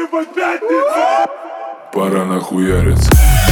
ебать, пятница! Пора нахуяриться.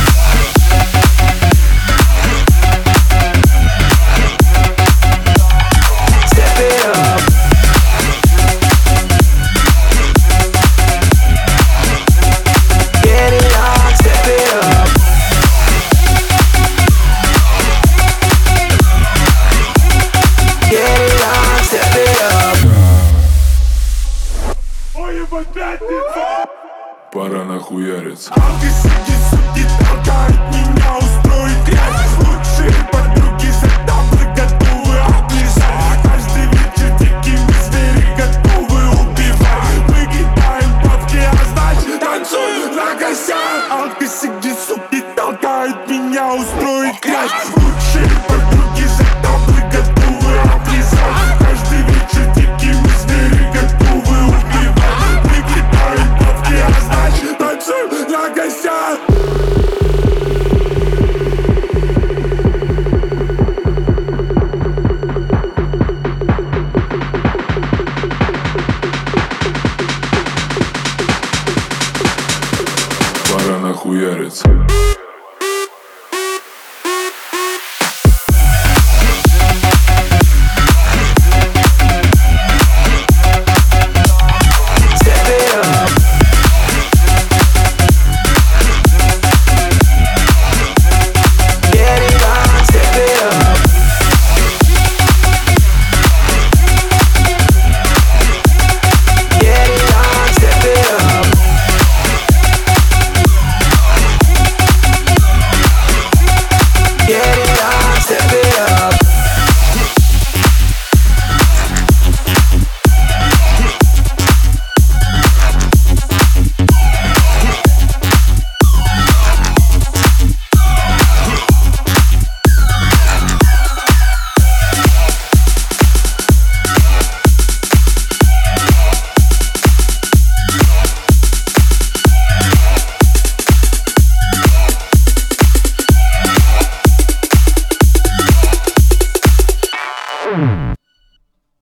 Ой, ебать, пятница! Пора нахуяриться. Алки, суки, суки, толкают меня устроить грязь. Лучшие подруги за таблы готовы облизать. Каждый вечер дикие мы звери готовы убивать. Мы кидаем бабки, а значит танцуем на косяк. Алки, суки, суки, толкают меня устроить грязь. Лучшие подруги за таблы готовы облизать. Каждый вечер дикие мы звери готовы убивать. Мы кидаем бабки, а значит танцуем на косяк. Пора нахуяриться.